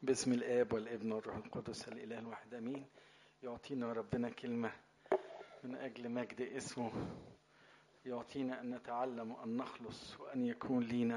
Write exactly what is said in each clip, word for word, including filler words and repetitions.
باسم الآب والابن والروح القدس الإله الواحد آمين. يعطينا ربنا كلمة من أجل مجد اسمه، يعطينا أن نتعلم وأن نخلص وأن يكون لينا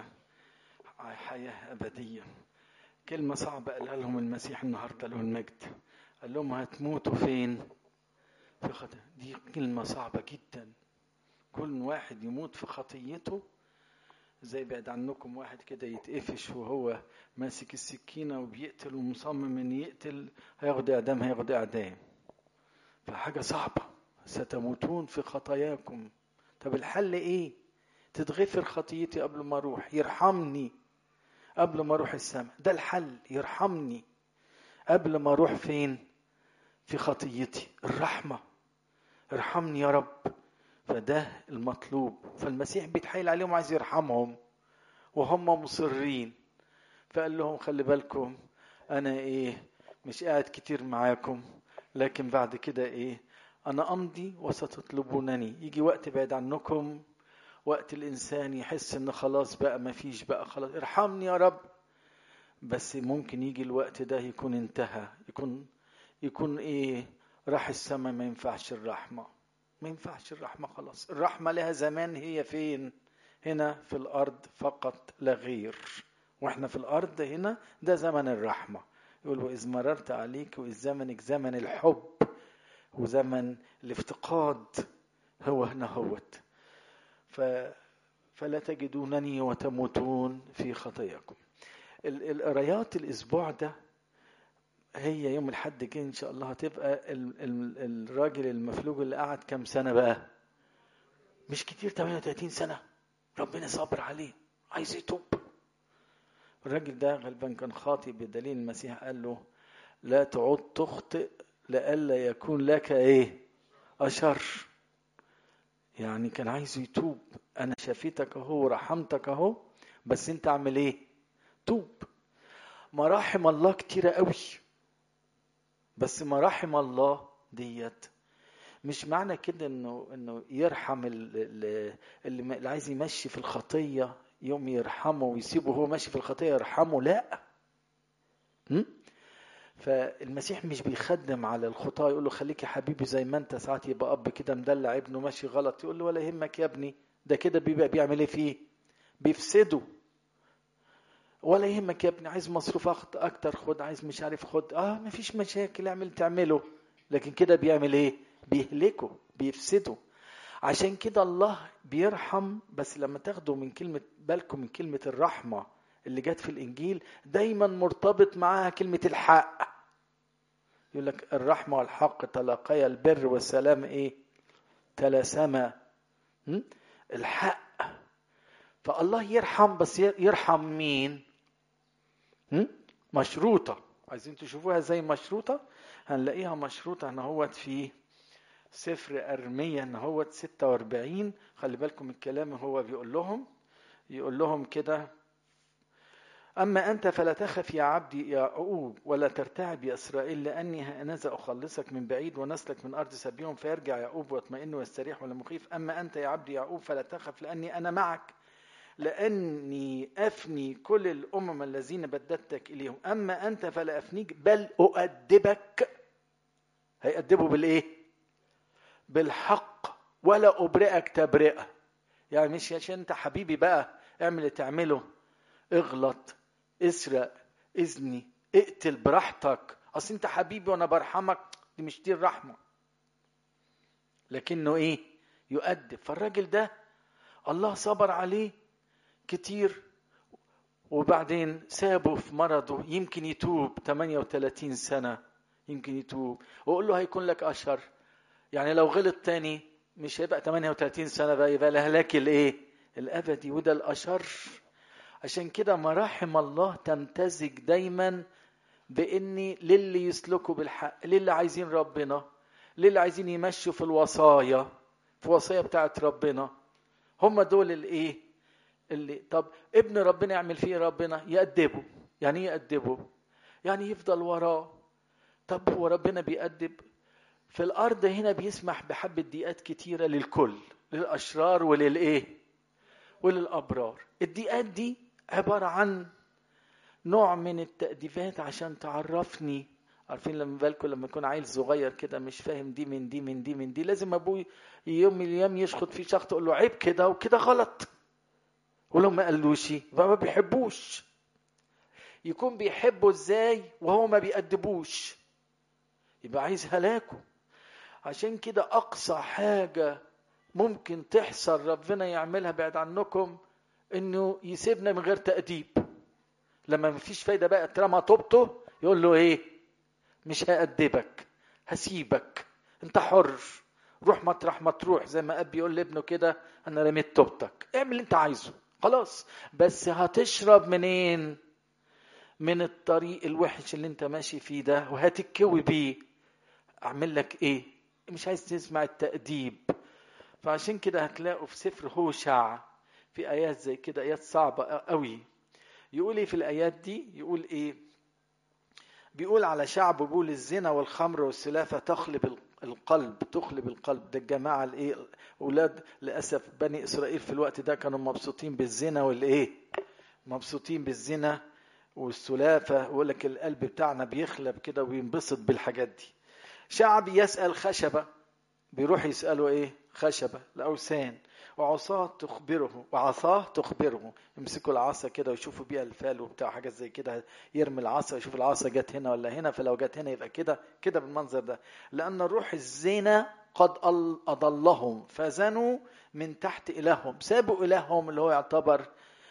حياة أبدية. كلمة صعبة قالها لهم المسيح النهاردة له المجد، قال لهم هتموتوا فين؟ في خطية. دي كلمة صعبة جدا، كل واحد يموت في خطيته. زي بعد عنكم واحد كده يتقفش وهو ماسك السكينة وبيقتل ومصمم ان يقتل، هياخد اعدام هياخد اعدام. فحاجة صعبة، ستموتون في خطاياكم. طب الحل ايه؟ تتغفر خطيتي قبل ما اروح، يرحمني قبل ما اروح السماء. ده الحل، يرحمني قبل ما اروح فين؟ في خطيتي. الرحمة، ارحمني يا رب. فده المطلوب. فالمسيح بيتحايل عليهم عايز يرحمهم وهم مصرين. فقال لهم خلي بالكم، انا ايه مش قاعد كتير معاكم، لكن بعد كده ايه انا امضي وستطلبونني. يجي وقت بعيد عنكم، وقت الانسان يحس ان خلاص بقى ما فيش بقى، خلاص ارحمني يا رب. بس ممكن يجي الوقت ده يكون انتهى، يكون يكون ايه راح السماء. ما ينفعش الرحمة، ما ينفعش الرحمة. خلاص الرحمة لها زمان، هي فين؟ هنا في الارض فقط لا غير. واحنا في الارض هنا ده زمن الرحمة. يقول وإذ مررت عليك، وإذ زمنك زمن الحب وزمن الافتقاد، هو هنا هوت. ف... فلا تجدونني وتموتون في خطاياكم. القرايات الاسبوع ده هي يوم الحد الجاي ان شاء الله هتبقى ال... ال... الراجل المفلوج اللي قعد كام سنة بقى؟ مش كتير، ثمانية وثلاثين سنة. ربنا صبر عليه، عايز يتوب. الراجل ده غالبا كان خاطئ، بدليل المسيح قال له لا تعود تخطئ لئلا يكون لك ايه اشر. يعني كان عايز يتوب. انا شفيتك اهو ورحمتك اهو، بس انت اعمل ايه؟ توب. مراحم الله كتيرة قوي، بس مراحم الله ديت مش معنى كده انه انه يرحم اللي, اللي عايز يمشي في الخطية يوم يرحمه ويسيبه هو ماشي في الخطية يرحمه، لا. م? فالمسيح مش بيخدم على الخطاة يقول له خليك يا حبيبي زي ما انت. ساعات يبقى اب كده مدلع ابنه ماشي غلط، يقول له ولا يهمك يا ابني، ده كده بيبقى بيعمل ايه فيه؟ بيفسده. ولا يهمك يا ابني، عايز مصروف اكتر خد، عايز مش عارف خد، اه مفيش مشاكل اعمل تعمله. لكن كده بيعمل ايه؟ بيهلكه، بيفسده. عشان كده الله بيرحم. بس لما تاخدوا من كلمة بالكم من كلمة الرحمة اللي جت في الانجيل، دايما مرتبط معاها كلمة الحق. يقول لك الرحمة والحق تلاقيا، البر والسلام ايه؟ تلاسما. الحق. فالله يرحم، بس يرحم مين؟ مشروطة. عايزين تشوفوها زي مشروطة؟ هنلاقيها مشروطة هنا هوت في سفر أرميا هنا هوت ستة وأربعين. خلي بالكم الكلام هو بيقول لهم، يقول لهم كده: أما أنت فلا تخف يا عبدي يعقوب ولا ترتعب يا إسرائيل، لأني هأنذا أخلصك من بعيد ونسلك من أرض سبيهم، فيرجع يعقوب ويطمئن ويستريح ولا مخيف. أما أنت يا عبدي يعقوب فلا تخف، لأني أنا معك، لأني أفني كل الأمم الذين بددتك إليهم. أما أنت فلا أفنيك بل أؤدبك. هيأدبوا بالإيه؟ بالحق. ولا أبرئك تبرئة. يعني مش عشان أنت حبيبي بقى اعمل اللي تعمله، اغلط، اسرق، اذني، اقتل براحتك، اصل انت حبيبي وانا برحمك. دي مش دي الرحمة. لكنه ايه؟ يؤدب. فالراجل ده الله صبر عليه كتير، وبعدين سابه في مرضه. يمكن يتوب ثمانية وثلاثين سنة، يمكن يتوب وقول له هيكون لك أشر. يعني لو غلط تاني مش هيبقى ثمانية وثلاثين سنة بقى، يبقى الهلاك الايه؟ الأبدي. وده الأشر. عشان كده مراحم الله تمتزج دايما بإني للي يسلكوا بالحق، للي عايزين ربنا، للي عايزين يمشوا في الوصايا، في وصايا بتاعت ربنا. هم دول الايه اللي طب ابن ربنا يعمل فيه ربنا؟ يأدبه. يعني يأدبه يعني يفضل وراه. طب هو ربنا بيأدب في الأرض هنا، بيسمح بحبة ضيقات كتيرة للكل، للأشرار وللإيه وللأبرار. الضيقات دي عبارة عن نوع من التأديبات عشان تعرفني. عارفين لما بالكم لما يكون عيل صغير كده مش فاهم دي من دي من دي من دي، لازم ابوه يوم من الايام يشخط فيه شخط يقول له عيب كده وكده غلط، ولو ما قالوش يبقى ما بيحبوش. يكون بيحبه ازاي وهو ما بيأدبوش؟ يبقى عايز هلاكه. عشان كده اقصى حاجة ممكن تحصل ربنا يعملها بعد عنكم انه يسيبنا من غير تأديب. لما مفيش فايدة بقى طالما توبته يقول له ايه؟ مش هأدبك، هسيبك، انت حر، روح مطرح ما تروح. زي ما اب يقول لابنه كده انا رميت توبتك، اعمل اللي انت عايزه خلاص، بس هتشرب منين؟ من الطريق الوحش اللي انت ماشي فيه ده وهتتكوي بيه. اعمل لك ايه؟ مش عايز تسمع التأديب. فعشان كده هتلاقوا في سفر هوشع في ايات زي كده، ايات صعبة قوي. يقول ايه في الايات دي؟ يقول ايه؟ بيقول على شعب، بيقول الزنا والخمر والسلافة تخلب القلب، تخلب القلب. ده الجماعة الايه؟ اولاد للاسف بني اسرائيل في الوقت ده كانوا مبسوطين بالزنا والايه؟ مبسوطين بالزنا والسلافة. يقول لك القلب بتاعنا بيخلب كده وينبسط بالحاجات دي. شعب يسأل خشبة، بيروح يسألوا ايه؟ خشبة الأوثان. وعصاه تخبره، وعصاه تخبره. يمسكوا العصا كده ويشوفوا بيها الفال وبتاع حاجات زي كده، يرمي العصا يشوف العصا جت هنا ولا هنا، فلو جت هنا يبقى كده كده بالمنظر ده. لأن الروح الزنا قد أضلهم فزنوا من تحت إلههم، سابوا إلههم اللي هو يعتبر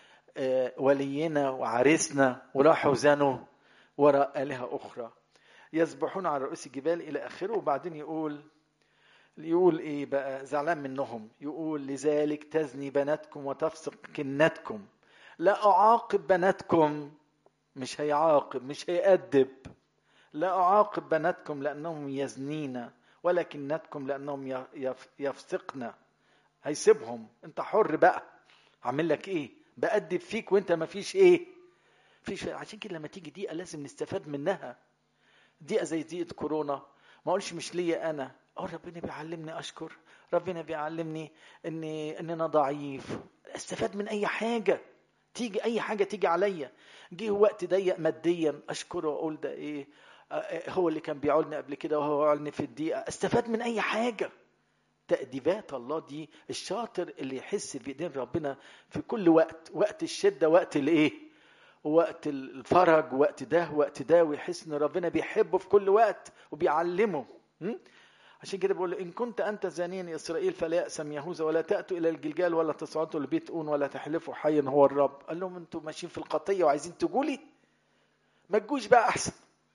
ولينا وعريسنا، وراحوا زنوا وراء آلهة أخرى يسبحون على رؤوس الجبال إلى آخره. وبعدين يقول يقول إيه بقى؟ زعلان منهم. يقول لذلك تزني بناتكم وتفسق كنتكم، لا أعاقب بناتكم. مش هيعاقب، مش هيأدب. لا أعاقب بناتكم لأنهم يزنين، ولكنتكم لأنهم يفسقن. هيسيبهم، انت حر بقى، عامل لك ايه؟ بأدب فيك وانت ما فيش ايه؟ فيش. عشان كده لما تيجي دقيقة لازم نستفاد منها. دقيقة زي دقيقة كورونا، ما اقولش مش ليا انا، اقول ربنا بيعلمني اشكر، ربنا بيعلمني اني ان انا ضعيف، استفاد من اي حاجة تيجي، اي حاجة تيجي عليا. جه وقت ضيق ماديا اشكره واقول ده ايه؟ هو اللي كان بيعولني قبل كده وهو عولني في الدقيقة. استفاد من اي حاجة. تأديبات الله دي الشاطر اللي يحس بإيدين ربنا في كل وقت، وقت الشدة، وقت الايه؟ وقت الفرج، وقت ده وقت ده، ويحس ان ربنا بيحبه في كل وقت وبيعلمه. عشان كده بقول إن كنت أنت زانيا يا إسرائيل فلا يأسم يهوذا، ولا تأتوا إلى الجلجال ولا تصعدوا لبيت أون ولا تحلفوا حيا هو الرب. قال لهم أنتوا ماشيين في القطية وعايزين تقولي ما تجوش بقى أحسن.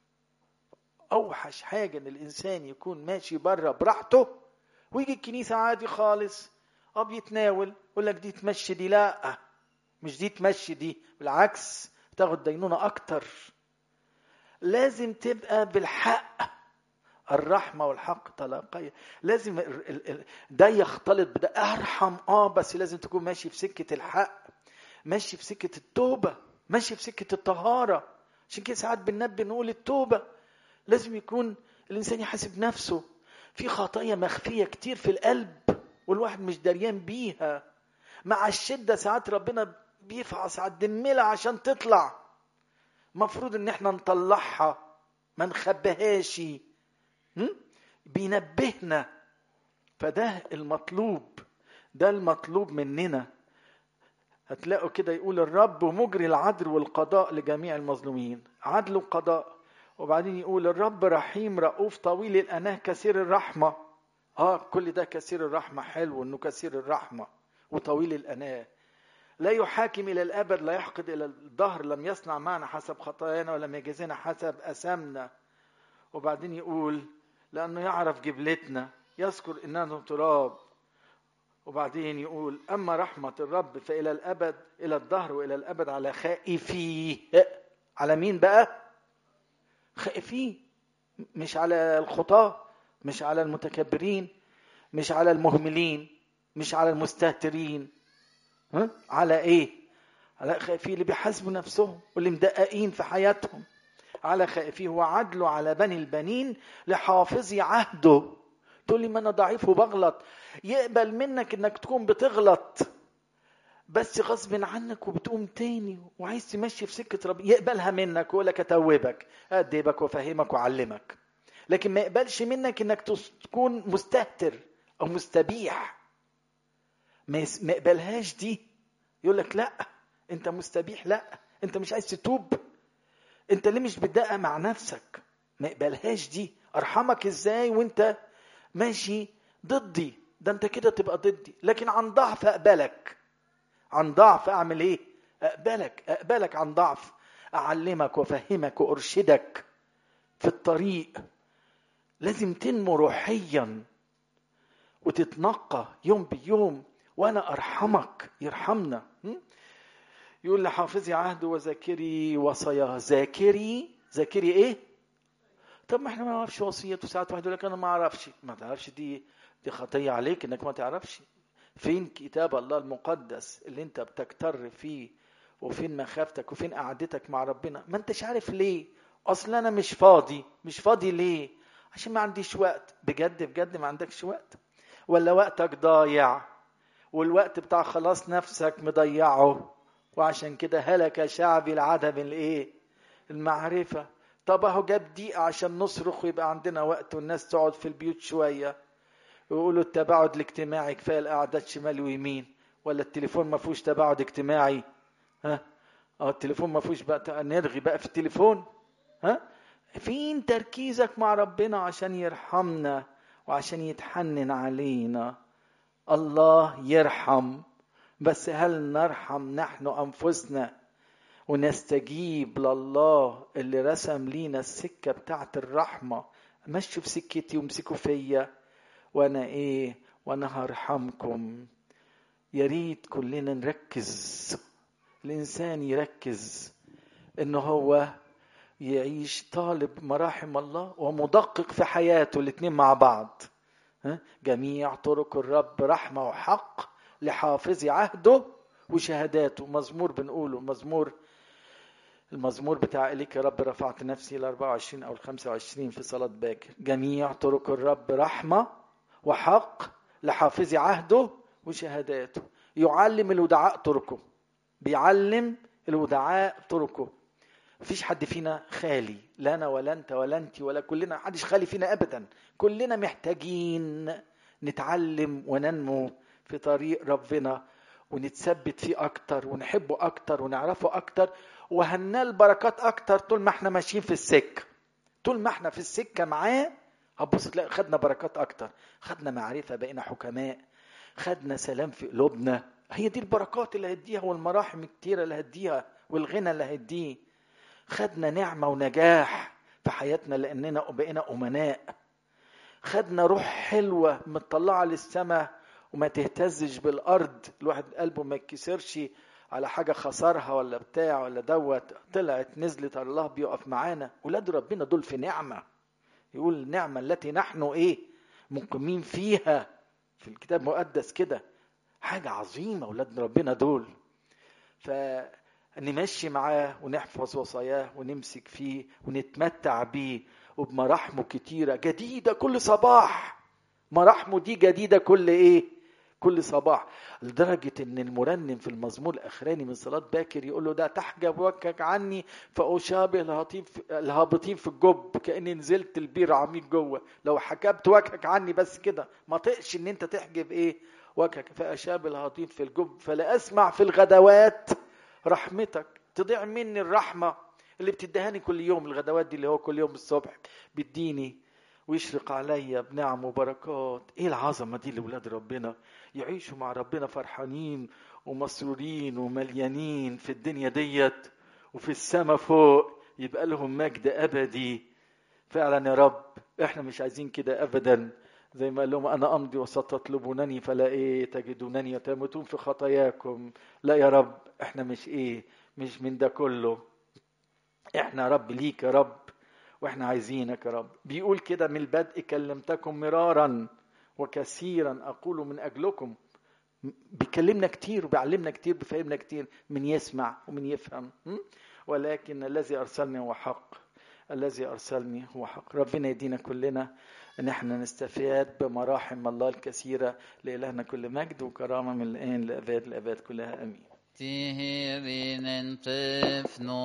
أوحش حاجة إن الإنسان يكون ماشي بره براحته ويجي الكنيسة عادي خالص، اه بيتناول، يقول لك دي تمشي دي. لا، مش دي تمشي دي، بالعكس تاخد دينونة أكتر. لازم تبقى بالحق، الرحمة والحق تلاقيا. لازم ده يختلط بده. أرحم اه بس لازم تكون ماشي في سكة الحق، ماشي في سكة التوبة، ماشي في سكة الطهارة. عشان كده ساعات بننبه نقول التوبة لازم يكون الإنسان يحاسب نفسه. في خطايا مخفية كتير في القلب والواحد مش دريان بيها. مع الشدة ساعات ربنا بيفعص على الدملة عشان تطلع، مفروض ان احنا نطلعها ما نخبهاش. بينبهنا. فده المطلوب، ده المطلوب مننا. هتلاقوا كده يقول الرب مجري العدل والقضاء لجميع المظلومين، عدل وقضاء. وبعدين يقول الرب رحيم رؤوف طويل الأناه كثير الرحمة. آه كل ده كثير الرحمة حلو، إنه كثير الرحمة وطويل الأناه. لا يحاكم إلى الأبد، لا يحقد إلى الدهر، لم يصنع معنا حسب خطايانا ولم يجازنا حسب أثامنا. وبعدين يقول لأنه يعرف جبلتنا، يذكر إننا تراب. وبعدين يقول أما رحمة الرب فإلى الأبد، إلى الدهر وإلى الأبد على خائفيه. على مين بقى؟ خائفيه، مش على الخطاة، مش على المتكبرين، مش على المهملين، مش على المستهترين. ها؟ على ايه؟ على خائفيه اللي بيحاسبوا نفسهم واللي مدققين في حياتهم. على خائفيه وعدله على بني البنين لحافظي عهده. تقول لي ما انا ضعيف وبغلط. يقبل منك انك تكون بتغلط، بس غصب عنك وبتقوم تاني وعايز تمشي في سكة رب، يقبلها منك ويقول لك اتوبك اديبك وافهمك وعلمك، لكن ما يقبلش منك انك تكون مستهتر او مستبيح. ما يقبلهاش دي، يقول لك لا انت مستبيح، لا انت مش عايز تتوب، انت ليه مش بتدقق مع نفسك. ما يقبلهاش دي. ارحمك ازاي وانت ماشي ضدي؟ ده انت كده تبقى ضدي. لكن عن ضعف اقبلك، عن ضعف اعمل ايه؟ اقبلك اقبلك عن ضعف، اعلمك وافهمك وارشدك في الطريق. لازم تنمو روحيا وتتنقى يوم بيوم، وانا ارحمك يرحمنا. يقول لحافظي عهده وذاكري وصاياه. ذاكري ذاكري ايه؟ طب ما احنا ما نعرفش وصيته. ساعات واحد يقول لك انا ما اعرفش. ما تعرفش دي دي خطيه عليك انك ما تعرفش. فين كتاب الله المقدس اللي انت بتكتر فيه؟ وفين مخافتك؟ وفين قعدتك مع ربنا؟ ما انتش عارف ليه. اصلا انا مش فاضي. مش فاضي ليه؟ عشان ما عنديش وقت. بجد بجد ما عندكش وقت؟ ولا وقتك ضايع والوقت بتاع خلاص نفسك مضيعه، وعشان كده هلك شعبي العدم الايه؟ المعرفة. طب اهو جاب دقيقة عشان نصرخ ويبقى عندنا وقت والناس تقعد في البيوت شوية ويقولوا التباعد الاجتماعي كفاية القعدات شمال ويمين. ولا التليفون ما فيهوش تباعد اجتماعي؟ ها اه التليفون ما فيهوش بقى نرغي بقى في التليفون؟ ها فين تركيزك مع ربنا عشان يرحمنا وعشان يتحنن علينا؟ الله يرحم، بس هل نرحم نحن أنفسنا ونستجيب لله اللي رسم لينا السكة بتاعت الرحمة؟ مشوا في سكتي ومسكوا فيا وانا ايه؟ وانا هرحمكم. يا ريت كلنا نركز، الانسان يركز انه هو يعيش طالب مراحم الله ومدقق في حياته، الاتنين مع بعض. جميع طرق الرب رحمة وحق لحافظي عهده وشهاداته. مزمور بنقوله، مزمور المزمور بتاع إليك يا رب رفعت نفسي ال أربعة وعشرين أو ال خمسة وعشرين في صلاة باكر. جميع طرق الرب رحمة وحق لحافظي عهده وشهاداته. يعلم الودعاء طرقه، بيعلم الودعاء طرقه. مفيش حد فينا خالي، لا أنا ولا أنت ولا أنت ولا كلنا، حدش خالي فينا أبدا. كلنا محتاجين نتعلم وننمو في طريق ربنا ونتثبت فيه أكتر ونحبه أكتر ونعرفه أكتر، وهنال بركات أكتر طول ما احنا ماشيين في السكة. طول ما احنا في السكة معاه هتبص تلاقي خدنا بركات أكتر، خدنا معرفة، بقينا حكماء، خدنا سلام في قلوبنا. هي دي البركات اللي هديها والمراحم الكتيرة اللي هديها والغنى اللي هديه. خدنا نعمة ونجاح في حياتنا لأننا بقينا أمناء. خدنا روح حلوة متطلعة للسماء وما تهتزش بالأرض، الواحد قلبه ما يتكسرش على حاجة خسرها ولا بتاع ولا دوت، طلعت نزلت الله بيقف معانا. ولاد ربنا دول في نعمة. يقول النعمة التي نحن ايه؟ مقيمين فيها. في الكتاب المقدس كده حاجة عظيمة ولاد ربنا دول. فنمشي معاه ونحفظ وصاياه ونمسك فيه ونتمتع بيه وبمراحمه كتيرة جديدة كل صباح. مراحمه دي جديدة كل ايه؟ كل صباح. لدرجة ان المرنم في المزمور الاخراني من صلاة باكر يقول له ده تحجب وجهك عني فأشابه الهابطين في الجب، كأني نزلت البير عميق جوه. لو حجبت وجهك عني بس كده، ما طقش ان انت تحجب ايه؟ وجهك. فأشابه الهابطين في الجب فلا اسمع في الغدوات رحمتك. تضيع مني الرحمة اللي بتدهاني كل يوم. الغدوات دي اللي هو كل يوم الصبح بيديني ويشرق عليا بنعم وبركات. ايه العظمة دي لولاد ربنا، يعيشوا مع ربنا فرحانين ومسرورين ومليانين في الدنيا ديت، وفي السماء فوق يبقى لهم مجد أبدي. فعلا يا رب احنا مش عايزين كده أبدا. زي ما قال لهم أنا أمضي وستطلبونني فلا إيه تجدونني وتموتون في خطاياكم. لا يا رب احنا مش إيه مش من ده كله. احنا رب ليك يا رب واحنا عايزينك يا رب. بيقول كده من البدء كلمتكم مرارا وكثيرا أقول من أجلكم. بيكلمنا كتير وبيعلمنا كتير بيفهمنا كتير، من يسمع ومن يفهم. ولكن الذي أرسلني هو حق، الذي أرسلني هو حق. ربنا يدينا كلنا ان احنا نستفاد بمراحم الله الكثيرة. لإلهنا كل مجد وكرامة من الآن لأباد الأباد كلها، آمين.